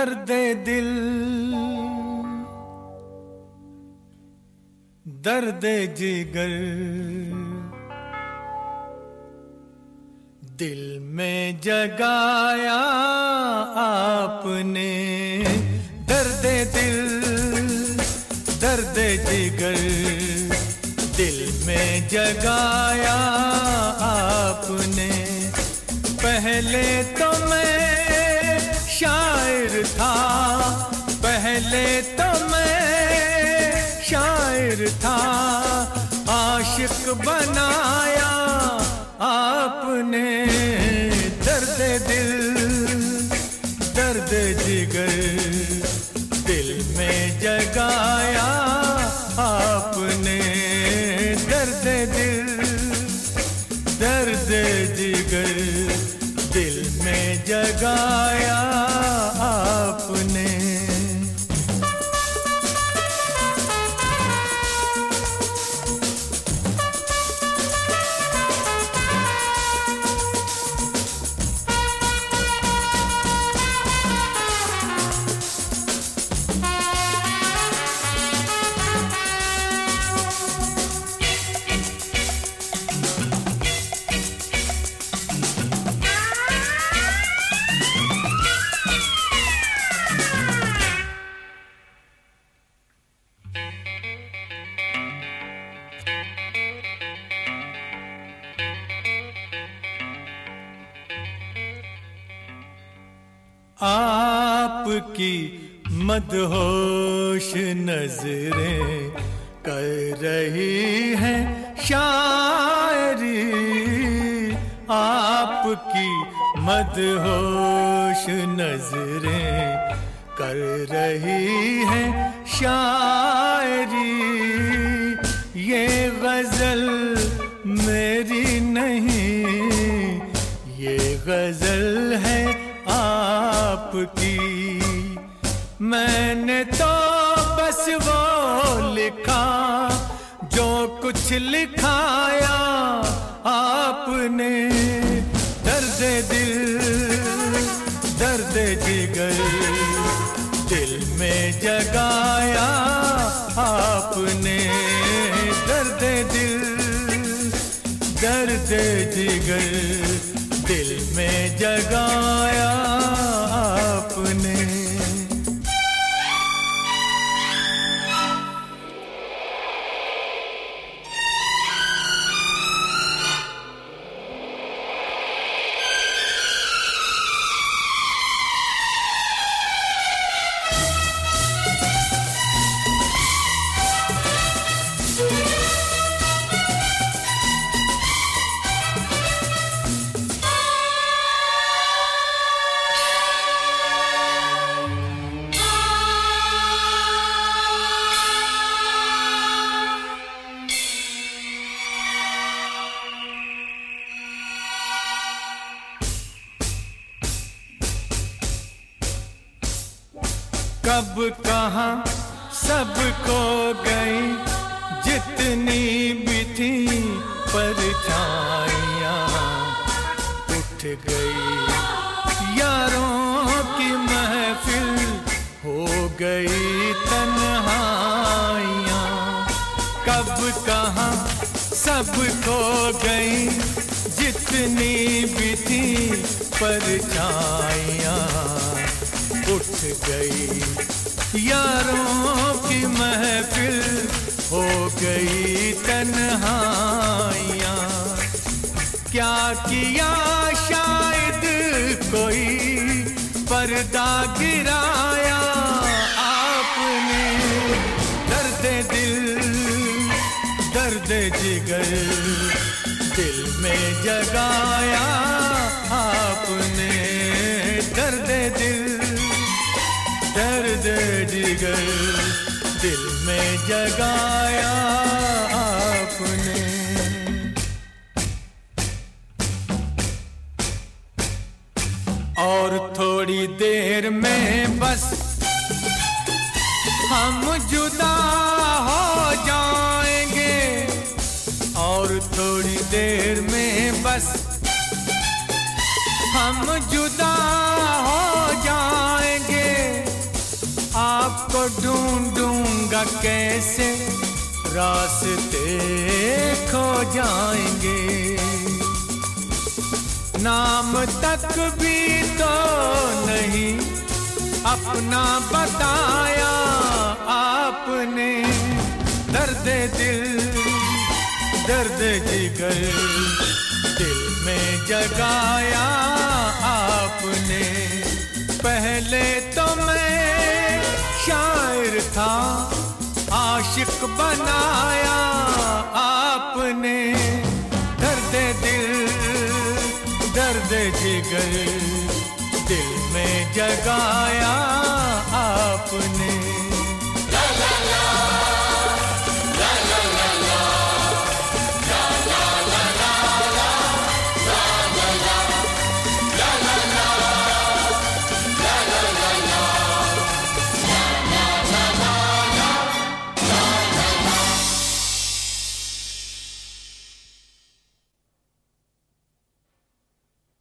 दर्द दिल दर्द जिगर दिल में जगाया आपने। दर्द दिल दर्द जिगर दिल में जगाया आपने। पहले तो मैं शायर था, पहले तो मैं शायर था, आशिक बनाया आपने। दर्द दिल दर्द जिगर दिल में जगाया आपने। दर्द दिल दर्द जिगर दिल में जगाया आपने। आपकी मदहोश नजरें कर रही हैं शायरी। आपकी मदहोश नजरें कर रही हैं शायरी। ये गजल मेरी नहीं, ये गजल है आपकी। मैंने तो बस वो लिखा जो कुछ लिखाया आपने। दर्द दिल दर्द जिगर दिल में जगाया आपने। दर्द दिल दर्द जिगर दिल में जगाया आपने। कब कहाँ सब खो गई जितनी भी थी परछाइयाँ। उठ गई यारों की महफिल, हो गई तन्हाइयाँ। कब कहाँ सब खो गई जितनी भी थी परछाइयाँ। उठ गई यारों की महफिल, हो गई तन्हाइयाँ। क्या किया शायद कोई पर्दा गिराया आपने। दर्द दिल दर्द जिगर दिल में जगाया आपने। दर्द दिल दर्द जिगर दिल में जगाया आपने। और थोड़ी देर में बस हम जुदा हो जाएंगे। और थोड़ी देर में बस हम जुदा हो जाएंगे। को ढूंढूंगा कैसे, रास्ते खो जाएंगे। नाम तक भी तो नहीं अपना बताया आपने, दर्द दिल दर्द जिगर दिल में जगाया आपने। पहले तो मैं शायर था, आशिक बनाया आपने, दर्द दिल दर्द जिगर दिल में जगाया